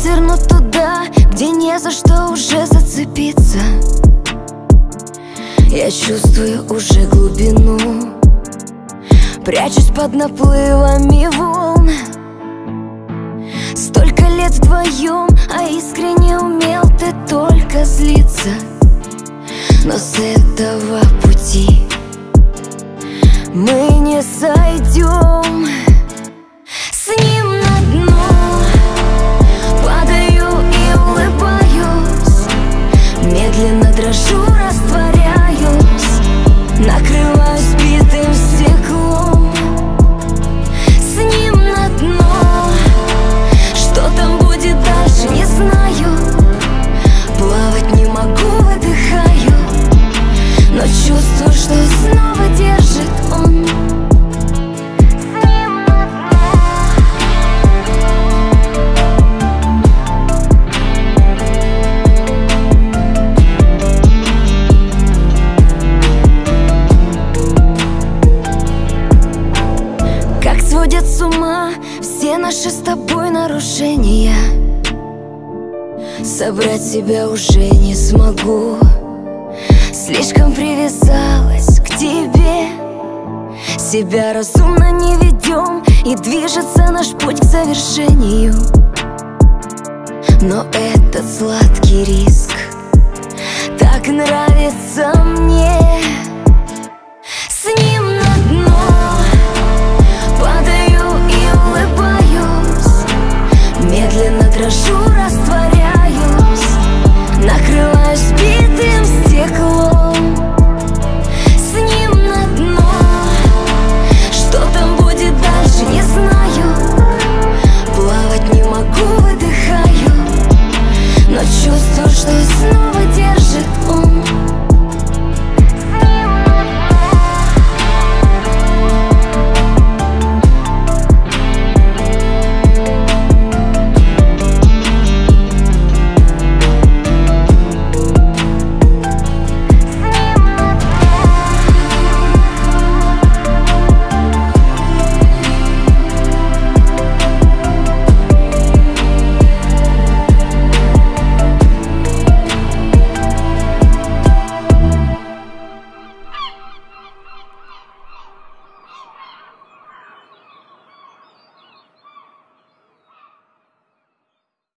сверну туда, где не за что уже зацепиться. Я чувствую уже глубину, прячусь под наплывами волн. Столько лет вдвоем, а искренне умел ты только злиться. Но с этого пути мы не сойдем. С ним на дно падаю и улыбаюсь, медленно дрожу, растворяюсь, накрываюсь битым стеклом. С ним на дно, что там будет дальше, не знаю. Плавать не могу, выдыхаю, но чувствую, что снова держит он. С ним на дно. Как сводят с ума все наши с тобой нарушения. Собрать себя уже не смогу, слишком привязалась к тебе. Себя разумно не ведем, и движется наш путь к завершению. Но этот сладкий риск так нравится мне. С ним на дно падаю и улыбаюсь, медленно дрожу, растворяюсь, накрываю